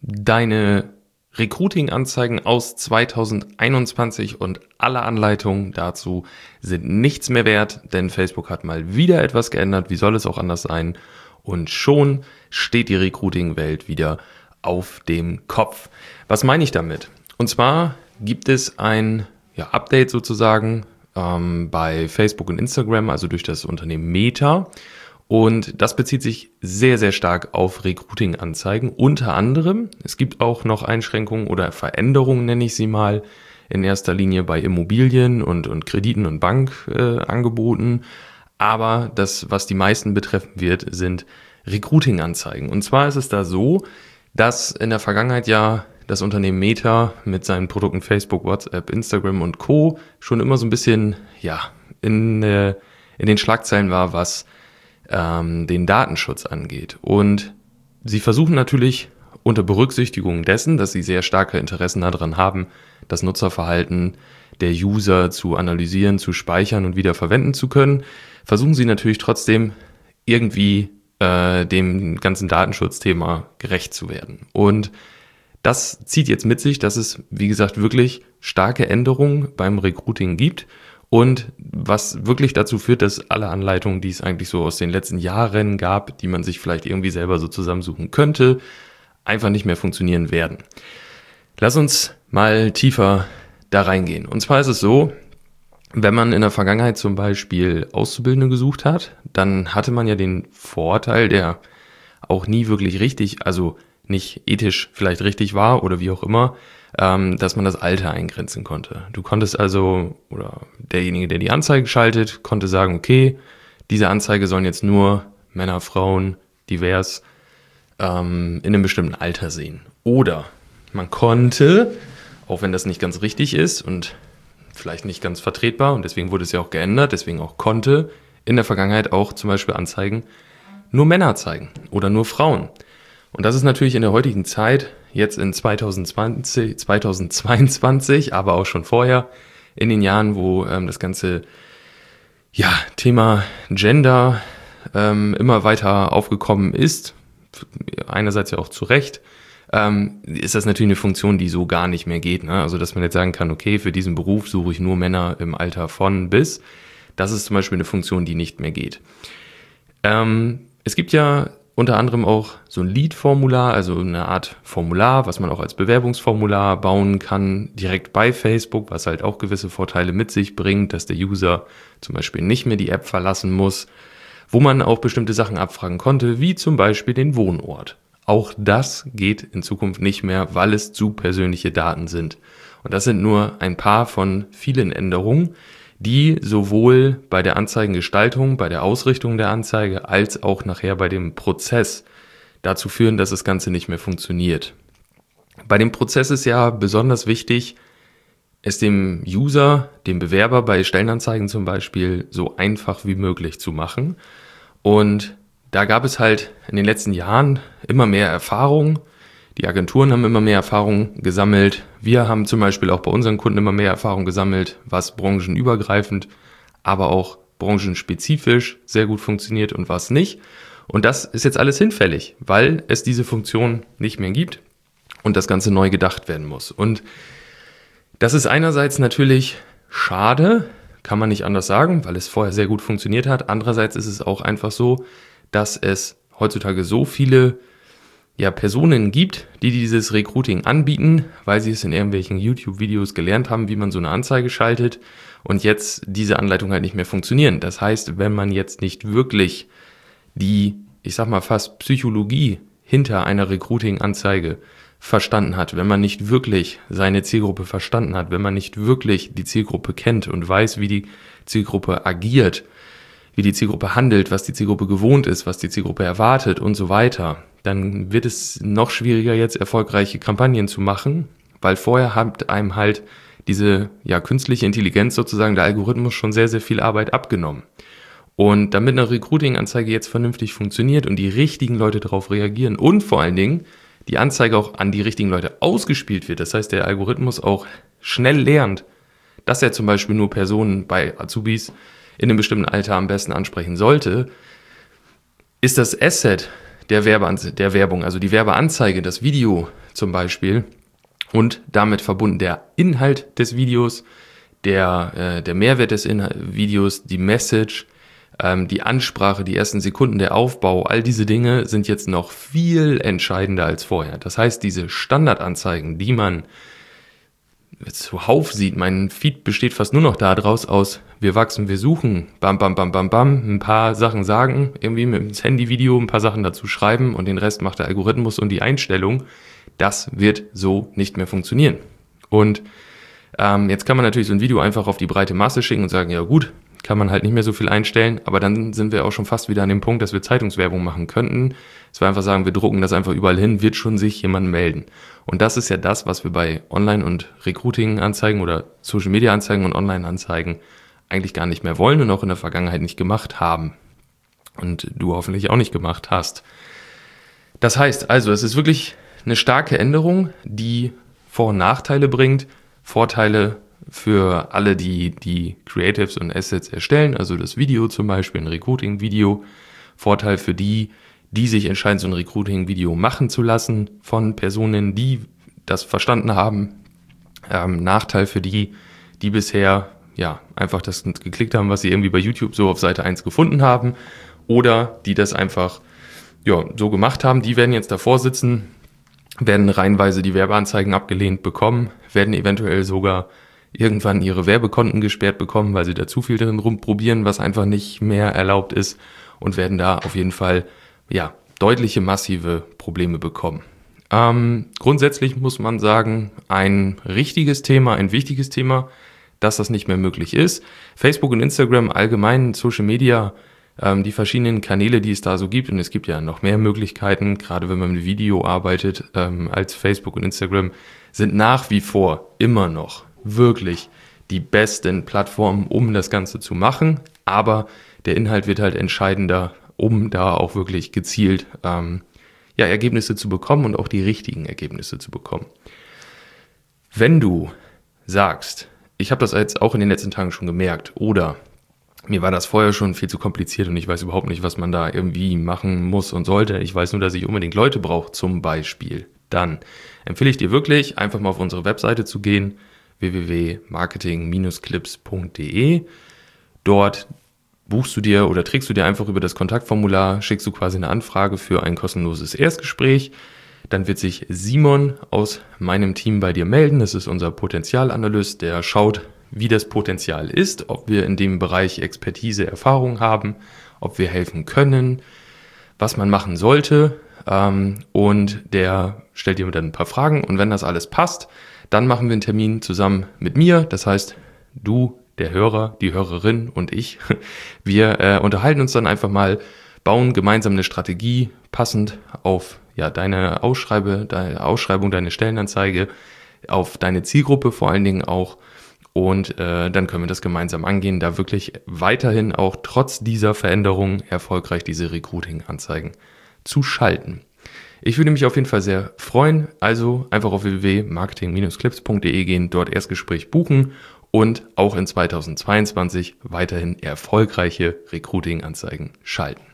deine Recruiting-Anzeigen aus 2021 und alle Anleitungen dazu sind nichts mehr wert, denn Facebook hat mal wieder etwas geändert. Wie soll es auch anders sein? Und schon steht die Recruiting-Welt wieder auf dem Kopf. Was meine ich damit? Und zwar gibt es ein Update sozusagen bei Facebook und Instagram, also durch das Unternehmen Meta. Und das bezieht sich sehr, sehr stark auf Recruiting-Anzeigen. Unter anderem, es gibt auch noch Einschränkungen oder Veränderungen, nenne ich sie mal, in erster Linie bei Immobilien und Krediten und Bankangeboten. Aber das, was die meisten betreffen wird, sind Recruiting-Anzeigen. Und zwar ist es da so, dass in der Vergangenheit ja das Unternehmen Meta mit seinen Produkten Facebook, WhatsApp, Instagram und Co. schon immer so ein bisschen in den Schlagzeilen war, was den Datenschutz angeht. Und sie versuchen natürlich unter Berücksichtigung dessen, dass sie sehr starke Interessen daran haben, das Nutzerverhalten der User zu analysieren, zu speichern und wieder verwenden zu können, versuchen sie natürlich trotzdem irgendwie dem ganzen Datenschutzthema gerecht zu werden. Und das zieht jetzt mit sich, dass es, wie gesagt, wirklich starke Änderungen beim Recruiting gibt. Und was wirklich dazu führt, dass alle Anleitungen, die es eigentlich so aus den letzten Jahren gab, die man sich vielleicht irgendwie selber so zusammensuchen könnte, einfach nicht mehr funktionieren werden. Lass uns mal tiefer da reingehen. Und zwar ist es so, wenn man in der Vergangenheit zum Beispiel Auszubildende gesucht hat, dann hatte man ja den Vorteil, der auch nie wirklich richtig, also nicht ethisch vielleicht richtig war oder wie auch immer, dass man das Alter eingrenzen konnte. Du konntest also, oder derjenige, der die Anzeige schaltet, konnte sagen, okay, diese Anzeige sollen jetzt nur Männer, Frauen, divers, in einem bestimmten Alter sehen. Oder man konnte, auch wenn das nicht ganz richtig ist und vielleicht nicht ganz vertretbar, und deswegen wurde es ja auch geändert, deswegen auch konnte in der Vergangenheit auch zum Beispiel Anzeigen nur Männer zeigen oder nur Frauen. Und das ist natürlich in der heutigen Zeit, jetzt in 2022, aber auch schon vorher, in den Jahren, wo das ganze Thema Gender immer weiter aufgekommen ist, einerseits ja auch zu Recht, ist das natürlich eine Funktion, die so gar nicht mehr geht. Ne? Also dass man jetzt sagen kann, okay, für diesen Beruf suche ich nur Männer im Alter von bis. Das ist zum Beispiel eine Funktion, die nicht mehr geht. Es gibt ja unter anderem auch so ein Lead-Formular, also eine Art Formular, was man auch als Bewerbungsformular bauen kann, direkt bei Facebook, was halt auch gewisse Vorteile mit sich bringt, dass der User zum Beispiel nicht mehr die App verlassen muss, wo man auch bestimmte Sachen abfragen konnte, wie zum Beispiel den Wohnort. Auch das geht in Zukunft nicht mehr, weil es zu persönliche Daten sind. Und das sind nur ein paar von vielen Änderungen, die sowohl bei der Anzeigengestaltung, bei der Ausrichtung der Anzeige, als auch nachher bei dem Prozess dazu führen, dass das Ganze nicht mehr funktioniert. Bei dem Prozess ist ja besonders wichtig, es dem User, dem Bewerber bei Stellenanzeigen zum Beispiel so einfach wie möglich zu machen. Und da gab es halt in den letzten Jahren immer mehr Erfahrung. Die Agenturen haben immer mehr Erfahrung gesammelt. Wir haben zum Beispiel auch bei unseren Kunden immer mehr Erfahrung gesammelt, was branchenübergreifend, aber auch branchenspezifisch sehr gut funktioniert und was nicht. Und das ist jetzt alles hinfällig, weil es diese Funktion nicht mehr gibt und das Ganze neu gedacht werden muss. Und das ist einerseits natürlich schade, kann man nicht anders sagen, weil es vorher sehr gut funktioniert hat. Andererseits ist es auch einfach so, dass es heutzutage so viele Personen gibt, die dieses Recruiting anbieten, weil sie es in irgendwelchen YouTube-Videos gelernt haben, wie man so eine Anzeige schaltet und jetzt diese Anleitungen halt nicht mehr funktionieren. Das heißt, wenn man jetzt nicht wirklich die, ich sag mal fast Psychologie hinter einer Recruiting-Anzeige verstanden hat, wenn man nicht wirklich seine Zielgruppe verstanden hat, wenn man nicht wirklich die Zielgruppe kennt und weiß, wie die Zielgruppe agiert, wie die Zielgruppe handelt, was die Zielgruppe gewohnt ist, was die Zielgruppe erwartet und so weiter, dann wird es noch schwieriger, jetzt erfolgreiche Kampagnen zu machen, weil vorher hat einem halt diese künstliche Intelligenz sozusagen, der Algorithmus, schon sehr, sehr viel Arbeit abgenommen. Und damit eine Recruiting-Anzeige jetzt vernünftig funktioniert und die richtigen Leute darauf reagieren und vor allen Dingen die Anzeige auch an die richtigen Leute ausgespielt wird, das heißt, der Algorithmus auch schnell lernt, dass er zum Beispiel nur Personen bei Azubis in einem bestimmten Alter am besten ansprechen sollte, ist das Asset der Werbung, also die Werbeanzeige, das Video zum Beispiel und damit verbunden der Inhalt des Videos, der Mehrwert des Videos, die Message, die Ansprache, die ersten Sekunden, der Aufbau, all diese Dinge sind jetzt noch viel entscheidender als vorher. Das heißt, diese Standardanzeigen, die man zuhauf sieht, mein Feed besteht fast nur noch daraus aus, wir wachsen, wir suchen, bam, bam, bam, bam, bam, ein paar Sachen sagen, irgendwie mit dem Handyvideo ein paar Sachen dazu schreiben und den Rest macht der Algorithmus und die Einstellung. Das wird so nicht mehr funktionieren. Und jetzt kann man natürlich so ein Video einfach auf die breite Masse schicken und sagen, ja gut, kann man halt nicht mehr so viel einstellen, aber dann sind wir auch schon fast wieder an dem Punkt, dass wir Zeitungswerbung machen könnten. Dass wir einfach sagen, wir drucken das einfach überall hin, wird schon sich jemand melden. Und das ist ja das, was wir bei Online- und Recruiting-Anzeigen oder Social-Media-Anzeigen und Online-Anzeigen eigentlich gar nicht mehr wollen und auch in der Vergangenheit nicht gemacht haben. Und du hoffentlich auch nicht gemacht hast. Das heißt also, es ist wirklich eine starke Änderung, die Vor- und Nachteile bringt. Vorteile für alle, die Creatives und Assets erstellen, also das Video zum Beispiel, ein Recruiting-Video. Vorteil für die sich entscheiden, so ein Recruiting-Video machen zu lassen von Personen, die das verstanden haben. Nachteil für die bisher einfach das geklickt haben, was sie irgendwie bei YouTube so auf Seite 1 gefunden haben oder die das einfach so gemacht haben. Die werden jetzt davor sitzen, werden reihenweise die Werbeanzeigen abgelehnt bekommen, werden eventuell sogar irgendwann ihre Werbekonten gesperrt bekommen, weil sie da zu viel drin rumprobieren, was einfach nicht mehr erlaubt ist und werden da auf jeden Fall deutliche massive Probleme bekommen. Grundsätzlich muss man sagen, ein richtiges Thema, ein wichtiges Thema, dass das nicht mehr möglich ist. Facebook und Instagram allgemein, Social Media, die verschiedenen Kanäle, die es da so gibt, und es gibt ja noch mehr Möglichkeiten, gerade wenn man mit Video arbeitet, als Facebook und Instagram, sind nach wie vor immer noch wirklich die besten Plattformen, um das Ganze zu machen, aber der Inhalt wird halt entscheidender, um da auch wirklich gezielt Ergebnisse zu bekommen und auch die richtigen Ergebnisse zu bekommen. Wenn du sagst, ich habe das jetzt auch in den letzten Tagen schon gemerkt oder mir war das vorher schon viel zu kompliziert und ich weiß überhaupt nicht, was man da irgendwie machen muss und sollte. Ich weiß nur, dass ich unbedingt Leute brauche, zum Beispiel. Dann empfehle ich dir wirklich, einfach mal auf unsere Webseite zu gehen, www.marketing-clips.de. Dort buchst du dir oder trägst du dir einfach über das Kontaktformular, schickst du quasi eine Anfrage für ein kostenloses Erstgespräch. Dann wird sich Simon aus meinem Team bei dir melden. Das ist unser Potenzialanalyst, der schaut, wie das Potenzial ist, ob wir in dem Bereich Expertise, Erfahrung haben, ob wir helfen können, was man machen sollte. Und der stellt dir dann ein paar Fragen. Und wenn das alles passt, dann machen wir einen Termin zusammen mit mir. Das heißt, du, der Hörer, die Hörerin und ich, wir unterhalten uns dann einfach mal, bauen gemeinsam eine Strategie passend auf deine Ausschreibung, deine Stellenanzeige, auf deine Zielgruppe vor allen Dingen auch. Und dann können wir das gemeinsam angehen, da wirklich weiterhin auch trotz dieser Veränderung erfolgreich diese Recruiting-Anzeigen zu schalten. Ich würde mich auf jeden Fall sehr freuen. Also einfach auf www.marketing-clips.de gehen, dort Erstgespräch buchen und auch in 2022 weiterhin erfolgreiche Recruiting-Anzeigen schalten.